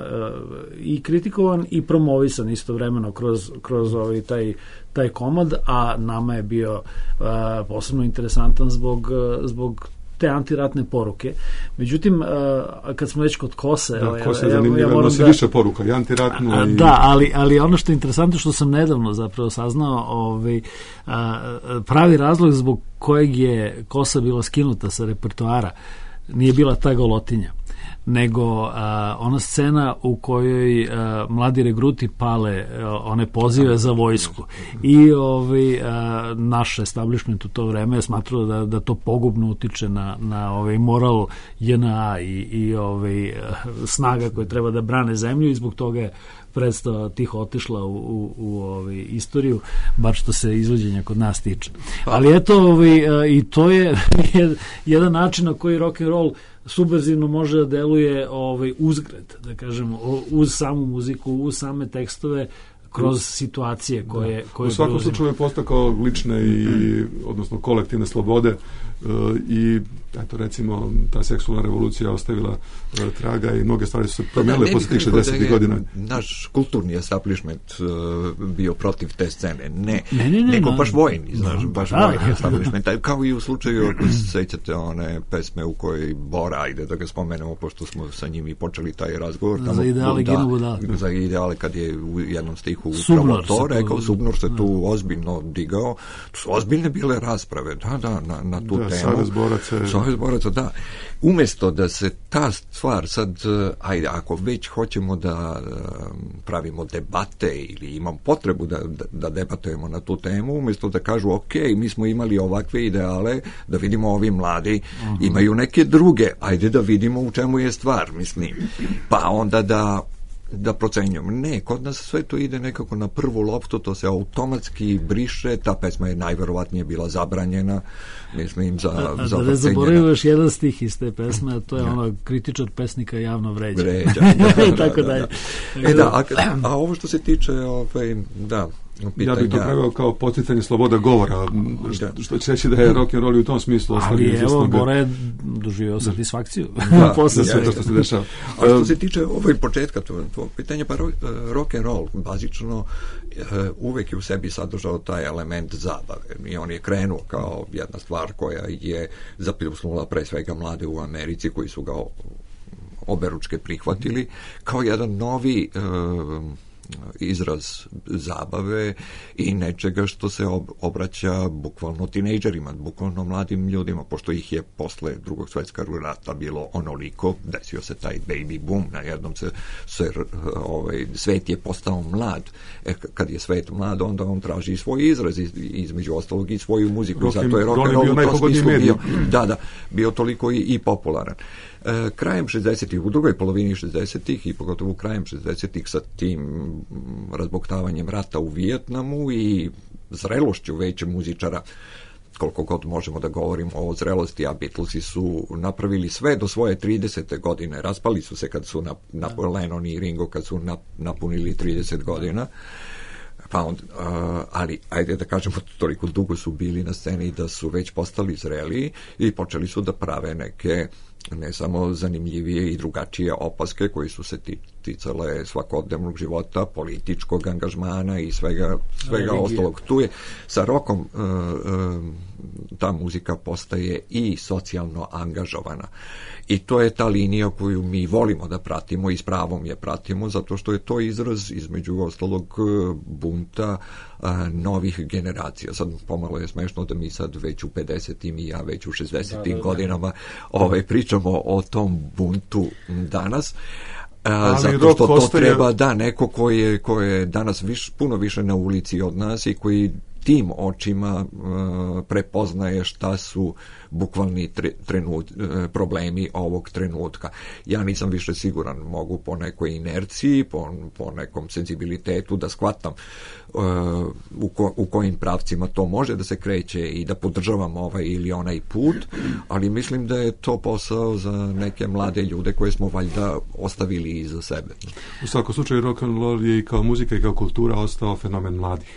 i kritikovan i promovisan istovremeno kroz, kroz ovaj, taj, taj komad, a nama je bio uh, posebno interesantan zbog, uh, zbog te antiratne poruke. Međutim, uh, kad smo već kod Kose... Da, ovaj, Kosa je ja, zanimljiva, ja nosi da, više poruka, i antiratnu... A, i... Da, ali, ali ono što je interesantno, što sam nedavno zapravo saznao, ovaj, a, pravi razlog zbog kojeg je Kosa bila skinuta sa repertoara nije bila ta golotinja, nego a, ona scena u kojoj a, mladi regruti pale a, one pozive za vojsku i ovaj, a, naš establishment u to vreme je smatrao da, da to pogubno utiče na, na ovaj moral J N A i, i ovaj, snaga koje treba da brane zemlju i zbog toga je predstava tiho otišla u, u, u ovaj, istoriju, bar što se izvođenja kod nas tiče. Ali eto, ovaj, i to je jedan način na koji rock and roll subverzivno može da deluje ovaj, uzgred, da kažem, uz samu muziku, uz same tekstove, kroz situacije koje... koje u svakom slučaju je postakao lične i, odnosno kolektivne slobode i eto recimo ta seksualna revolucija ostavila traga i mnoge stvari su se promijenile da, posle tih šezdesetih godina. Naš kulturni establishment uh, bio protiv te scene. Ne, ne, ne, ne nego ne, baš vojni, znaš, baš da, vojni da, establishment. Kao i u slučaju, ako se sećate one pesme u kojoj Bora, ajde da ga spomenemo, pošto smo sa njim i počeli taj razgovor. Tamo, za ideale da, Ginu Budala. Za ideale kad je u jednom stihu Subnor to rekao, Subnor se tu ozbiljno digao. To su ozbiljne bile rasprave, da, da, na, na tu da, temu. Savez boraca. Savez boraca, da. Umesto da se ta stvar sad, ajde, ako već hoćemo da pravimo debate ili imam potrebu da, da, da debatujemo na tu temu, umesto da kažu, ok, mi smo imali ovakve ideale, da vidimo ovi mladi uh-huh. imaju neke druge, ajde da vidimo u čemu je stvar, mislim. Pa onda da da procenjujemo. Ne, kod nas sve to ide nekako na prvu loptu, to se automatski briše, ta pesma je najverovatnije bila zabranjena, mislim, za, a, a za da ne zaboravimo jedan stih iz te pesme, a to je ja. ono kritičar pesnika javno vređa. Vređa. Da, i tako da, dalje. Da. E da, a, a ovo što se tiče, ovaj, da, pitanja. Ja bih to pravio kao podsticanje sloboda govora, što, što će reći da je rock and roll u tom smislu. Ali evo, Bora je doživio satisfakciju. Da, posle sve što se dešava. A što se tiče ovaj početka tvojeg pitanja, pa rock and roll bazično uvek je u sebi sadržao taj element zabave i on je krenuo kao jedna stvar koja je zapljusnula pre svega mlade u Americi koji su ga oberučke prihvatili kao jedan novi izraz zabave i nečega što se ob, obraća bukvalno tinejdžerima, bukvalno mladim ljudima, pošto ih je posle drugog svjetskog rata bilo onoliko, desio se taj baby boom, na jednom se, se ovaj, svet je postao mlad. E, kad je svet mlad, onda on traži svoj izraz, iz, između ostalog i svoju muziku. Rock Zato je rock and roll u tom smislu bio, da, da, bio toliko i, i popularan. E, krajem šezdesetih, u drugoj polovini šezdesetih i pogotovo krajem šezdesetih sa tim razbuktavanjem rata u Vijetnamu i zrelošću veće muzičara, koliko god možemo da govorimo o zrelosti, a Beatlesi su napravili sve do svoje tridesete godine, raspali su se kad su na, na Lennon i Ringo kad su na, napunili trideset godina. Pa on, uh, ali ajde da kažemo, toliko dugo su bili na sceni da su već postali zreli i počeli su da prave neke ne samo zanimljivije i drugačije opaske koji su se ticale svakodnevnog života, političkog angažmana i svega, svega ostalog. Tu je sa rokom uh, uh, ta muzika postaje i socijalno angažovana. I to je ta linija koju mi volimo da pratimo i s pravom je pratimo, zato što je to izraz između ostalog bunta a, novih generacija. Sad pomalo je smešno da mi sad već u pedesetim i ja već u šezdesetim da, da, godinama ovaj, pričamo o tom buntu danas. A, zato što to treba da neko ko je, ko je danas viš, puno više na ulici od nas i koji tim očima uh, prepoznaje šta su bukvalni tre, trenut, uh, problemi ovog trenutka. Ja nisam više siguran, mogu po nekoj inerciji, po, po nekom senzibilitetu da shvatam uh, u, ko, u kojim pravcima to može da se kreće i da podržavam ovaj ili onaj put, ali mislim da je to posao za neke mlade ljude koje smo valjda ostavili iza sebe. U svakom slučaju rock and roll je i kao muzika i kao kultura ostao fenomen mladih.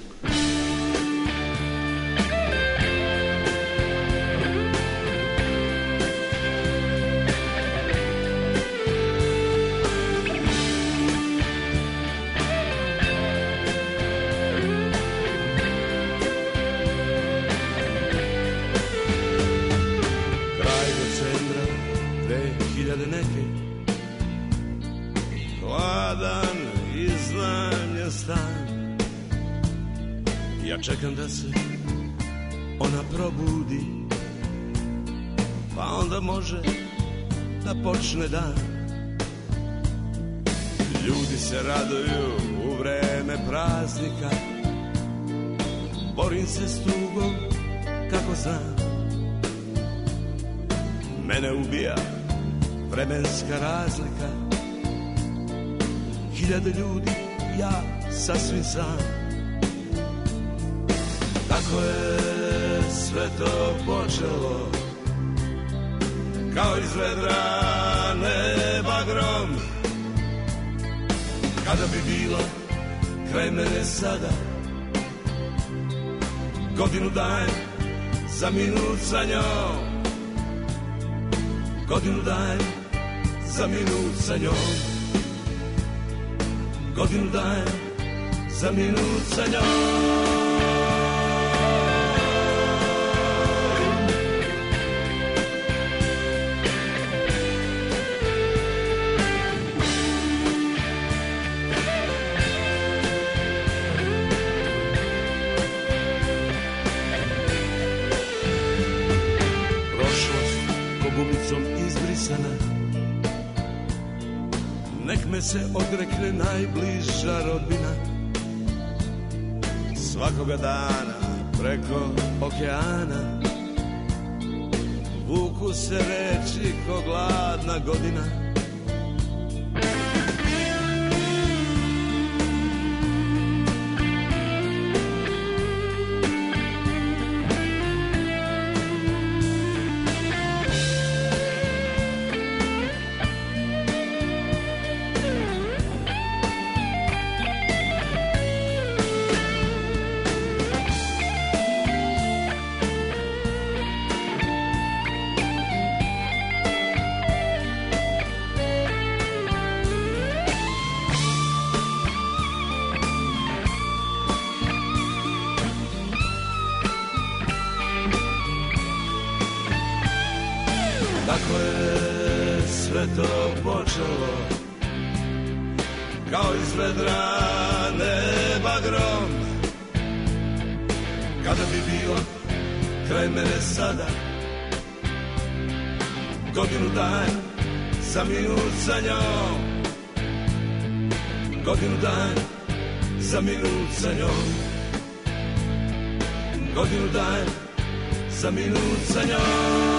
Čekam da se ona probudi, pa onda može da počne dan. Ljudi se raduju u vreme praznika, borim se s tugom kako znam. Mene ubija vremenska razlika, hiljade ljudi, ja sasvim sam. Kako je sve to počelo, kao iz vedra neba grom. Kada bi bilo kraj mene sada, godinu dajem za minut sa njom. Godinu dajem za minut sa njom. Godinu dajem za minut sa njom. Nek me se odrekne najbliža rodbina, svakoga dana preko okeana vuku se reči ko gladna godina. Tako je sve to počelo, kao iz vedra neba grom. Kada bi bilo kraj mene sada, godinu dajem za minut sa njom. Godinu dajem za minut sa njom. Godinu dajem za minut sa njom.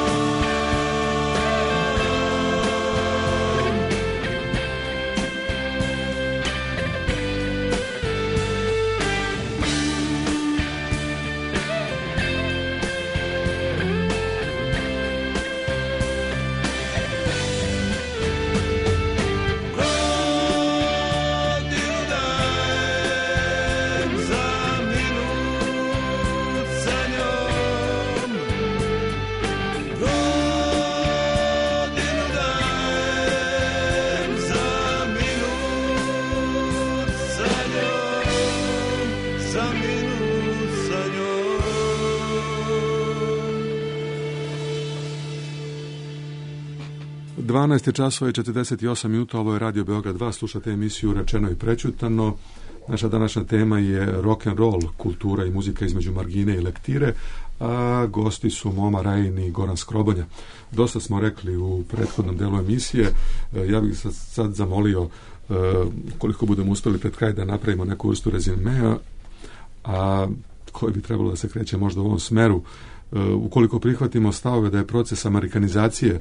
dvanaest časova i četrdeset osam minuta, ovo je Radio Beograd dva, slušate emisiju Rečeno i prećutano. Naša današnja tema je rock and roll, kultura i muzika između margine i lektire, a gosti su Moma Rajin i Goran Skrobonja. Dosta smo rekli u prethodnom delu emisije, ja bih sad, sad zamolio koliko budemo uspeli pred kraj da napravimo neku vrstu rezimea, a koji bi trebalo da se kreće možda u ovom smeru. Ukoliko prihvatimo stavove da je proces amerikanizacije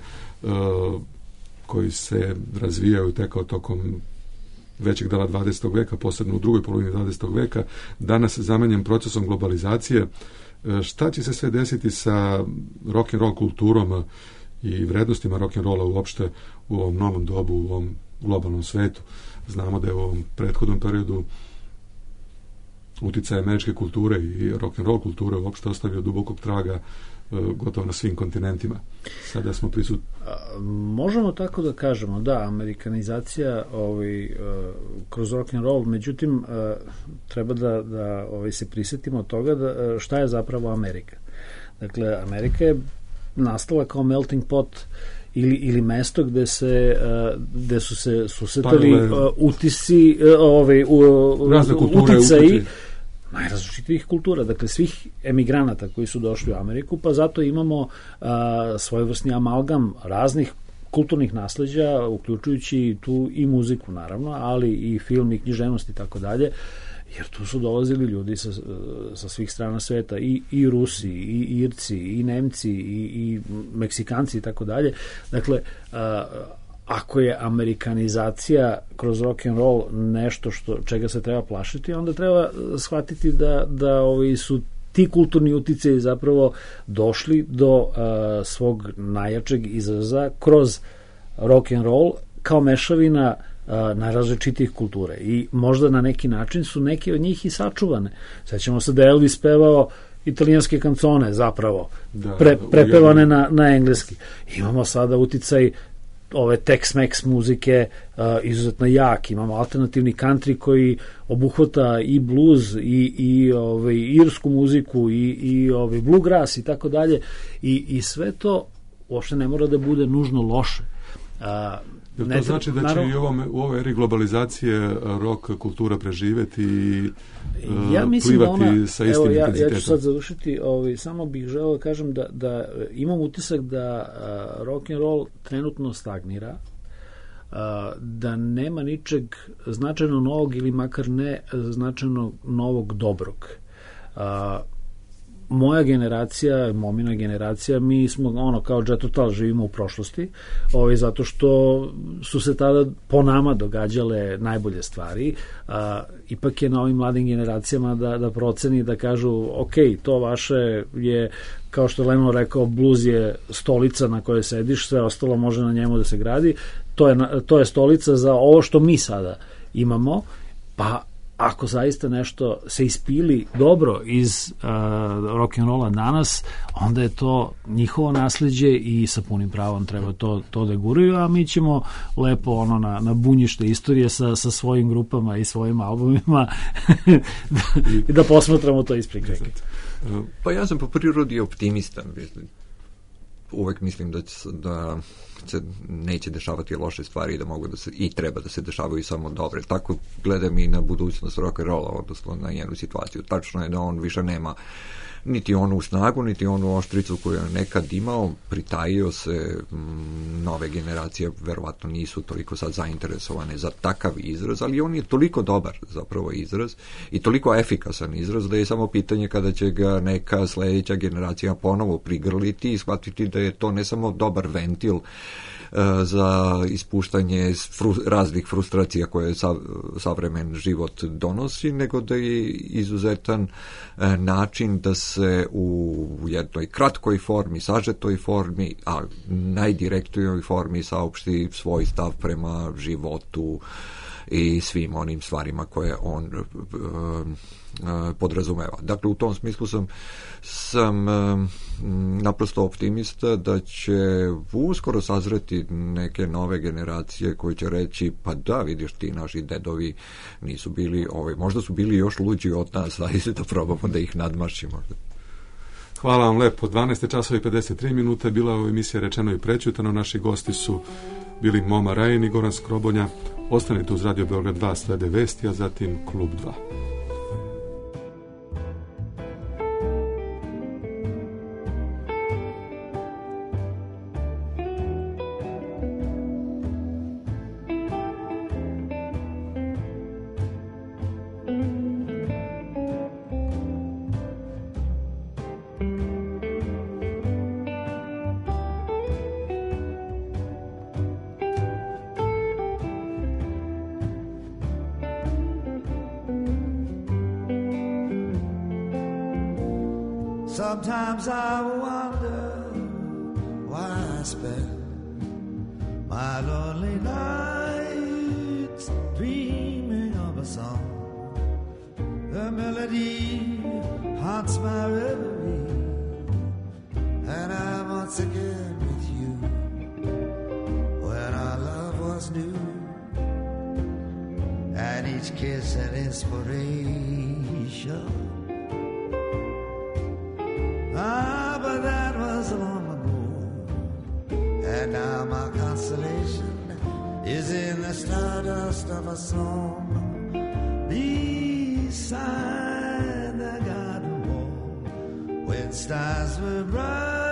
koji se razvijaju tekao tokom većeg dela dvadesetog veka, posebno u drugoj polovini dvadesetog veka, danas zamenjen procesom globalizacije, šta će se sve desiti sa rock'n'roll kulturom i vrednostima rock'n'rolla uopšte u ovom novom dobu, u ovom globalnom svetu? Znamo da je u ovom prethodnom periodu uticaj američke kulture i rock'n'roll kulture uopšte ostavio dubokog traga gotovo na svim kontinentima. Sada smo prisutni. Možemo tako da kažemo, da, amerikanizacija ovaj, kroz rock'n'roll, međutim treba da, da ovaj, se prisetimo toga da, šta je zapravo Amerika. Dakle, Amerika je nastala kao melting pot ili, ili mesto gde se gde su se susetali utisci, ovaj, uticaji najrazličitijih kultura, dakle svih emigranata koji su došli u Ameriku, pa zato imamo a, svojevrsni amalgam raznih kulturnih nasleđa, uključujući tu i muziku naravno, ali i film i književnost i tako dalje, jer tu su dolazili ljudi sa, sa svih strana sveta, i, i Rusi, i Irci, i Nemci, i, i Meksikanci i tako dalje. Dakle, a, ako je amerikanizacija kroz rock and roll nešto što čega se treba plašiti, onda treba shvatiti da da ovi su ti kulturni uticaji zapravo došli do uh, svog najjačeg izraza kroz rock and roll kao mešavina uh, najrazličitijih kulture, i možda na neki način su neke od njih i sačuvane. Sećamo se da je Elvis pevao italijanske kancone zapravo, da, pre, prepevane na, na engleski. Imamo sada uticaj ove Tex-Mex muzike, uh, izuzetno jak. Imamo alternativni country koji obuhvata i blues, i, i ovaj, irsku muziku, i, i ovaj, bluegrass i tako dalje. I, i sve to uopšte ne mora da bude nužno loše. Uh, Jer to znači da će naravno, i ovom, u ovoj eri globalizacije rock kultura preživeti i uh, ja mislim plivati da ona, sa istim evo, ja, intenzitetom? ja ću sad završiti, ovaj, samo bih želeo da kažem da, da imam utisak da uh, rock and roll trenutno stagnira, uh, da nema ničeg značajno novog ili makar ne značajno novog dobrog. Uh, moja generacija, momina generacija, mi smo ono kao Jet Total, živimo u prošlosti, ovaj, zato što su se tada po nama događale najbolje stvari. A, ipak je na ovim mladim generacijama da, da proceni, da kažu ok, to vaše je, kao što je Lennon rekao, blues je stolica na kojoj sediš, sve ostalo može na njemu da se gradi, to je, to je stolica za ovo što mi sada imamo, pa ako zaista nešto se ispili dobro iz uh, rock'n'rolla danas, onda je to njihovo nasleđe i sa punim pravom treba to, to da guraju, a mi ćemo lepo ono na, na bunjište istorije sa, sa svojim grupama i svojim albumima i da posmatramo to ispred kreke. Pa ja sam po prirodi optimista, uvek mislim da, da se neće dešavati loše stvari, da mogu da se, i treba da se dešavaju samo dobre. Tako gledam i na budućnost rock and rolla, odnosno na njenu situaciju. Tačno je da on više nema niti onu snagu, niti onu oštricu koju je nekad imao, pritajio se, m, nove generacije verovatno nisu toliko sad zainteresovane za takav izraz, ali on je toliko dobar zapravo izraz i toliko efikasan izraz da je samo pitanje kada će ga neka sledeća generacija ponovo prigrliti i shvatiti da je to ne samo dobar ventil za ispuštanje fru, raznih frustracija koje sav, savremen život donosi, nego da je izuzetan e, način da se u jednoj kratkoj formi, sažetoj formi, a najdirektnijoj formi saopšti svoj stav prema životu i svim onim stvarima koje on e, e, podrazumeva. Dakle, u tom smislu sam, sam e, naprosto optimista da će uskoro sazreti neke nove generacije koje će reći, pa da, vidiš, ti naši dedovi nisu bili, ovaj, možda su bili još luđi od nas, ajde da probamo da ih nadmašimo. Hvala vam lepo. dvanaest časova i pedeset tri minute bila je ovo emisija Rečeno i prećutano. Naši gosti su bili Moma Rajin i Goran Skrobonja. Ostanite uz Radio Beograd dva, slede vesti, a zatim Klub dva. Sometimes I wonder why I spend my lonely nights dreaming of a song. The melody haunts my reverie, and I'm once again with you when our love was new, and each kiss an inspiration. Ah, but that was long ago, and now my consolation is in the stardust of a song beside the garden wall when stars were bright.